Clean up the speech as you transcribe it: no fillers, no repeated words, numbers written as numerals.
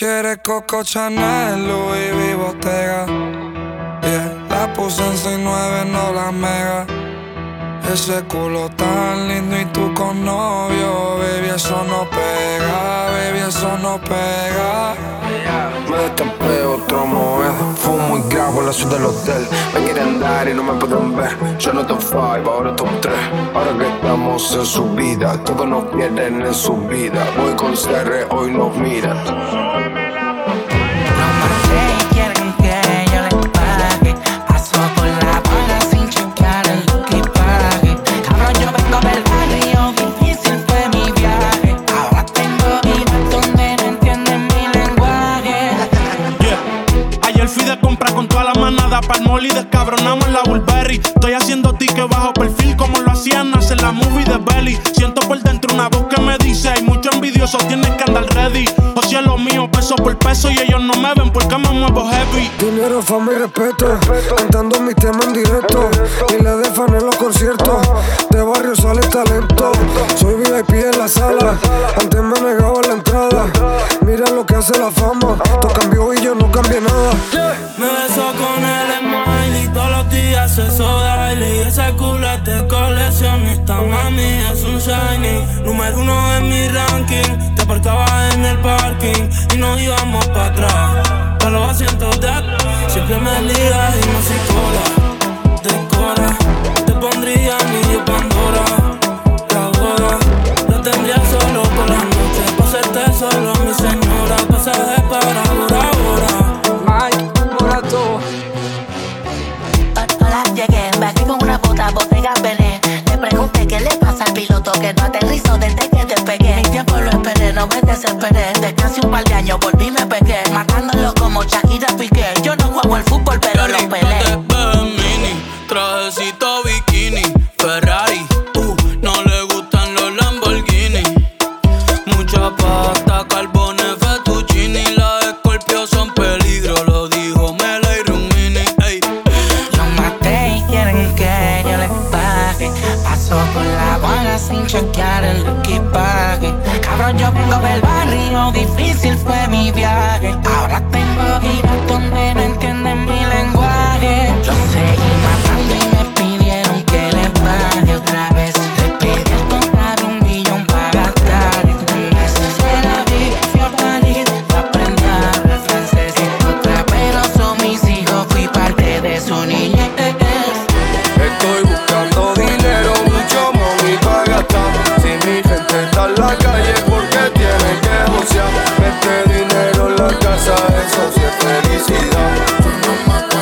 quieres Coco Chanel, Louis V Bottega. Yeah, la puse en 6'9", no la mega. Ese culo tan lindo y tú con novio, baby, eso no pega, baby, eso no pega. Me destapé otro moed, fumo y grabo en la suite del hotel. Me quieren dar y no me pueden ver. Yo no top 5, ahora top 3. Ahora que estamos en su vida, todos nos pierden en su vida. Voy con CR, hoy nos miran. Palmol y descabronamos en la Burberry. Estoy haciendo ticket bajo perfil como lo hacían hacer la movie de Belly. Siento por dentro una voz que me dice: hay mucho envidioso, tienes que andar ready. O si es lo mío, peso por peso, y ellos no me ven porque me muevo heavy. Dinero, fama y respeto, cantando mi tema en directo. Y le de fan en los conciertos, de barrio sale talento. Soy VIP en la sala, antes me negaba la entrada. Mira lo que hace la fama, todo cambió y yo no cambié nada. Me beso con el smiley, todos los días eso daily. Ese culo es de coleccionista, mami, es un shiny. Número 1 en mi ranking, te aparcaba en el parking y nos íbamos para atrás. Pa' los asientos de siempre me ligas y no decora. Te pondría mi Pandora, la boda. Lo tendría solo por la noche, pa' hacerte solo mi señora. Pasaje para Bora Bora. Hola, llegué, me aquí con una puta botella Belén. Le pregunté qué le pasa al piloto que no aterrizó desde que despegué. Mi tiempo lo esperé, no me desesperé. Desde un par de años volví, me pegué, matándolo como Shakira Piqué. Yo no juego al fútbol, pero lo pelé. Mini, trajecito bikini, Ferrari, no le gustan los Lamborghini. Mucha pasta, carbones, fettuccini. Las Scorpio son peligro, lo dijo Mela y Rumini, ey. Lo maté y quieren que yo les pague. Paso por la guana sin chequear el equipaje. Cabrón, yo vengo del barrio, difícil fue mi viaje. Ahora tengo giras donde no entienden mi lenguaje. Yo seguí matando y me pidieron que les pague otra vez. Les pedí el comprar 1 millón para gastar este mes. Se la vi, fui a París, aprendí a hablar francés. Otra vez no son mis hijos, fui parte de su niñez. Estoy buscando dinero, mucho money para gastar. Si mi gente está en la calle, porque tiene que josear. Mete dinero en la casa, eso sí es felicidad.